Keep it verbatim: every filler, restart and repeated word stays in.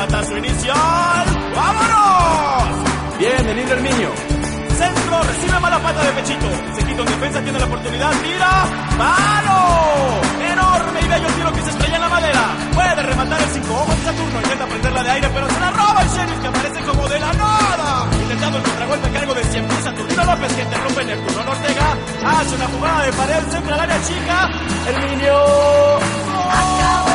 remata su inicial. ¡Vámonos! Bien, el lindo Herminio. Centro, recibe mala pata de pechito. Se quita en defensa, tiene la oportunidad, tira. ¡Palo! Enorme y bello tiro que se estrella en la madera. Puede rematar el cinco ojos de Saturno. Intenta prenderla de aire, pero se la roba el Sheriff, que aparece como de la nada. Intentando el contragolpe a cargo de cien mil Saturnino López, que interrumpe en el turno. Ortega hace una jugada de pared, centra al área chica. Herminio. Acabó.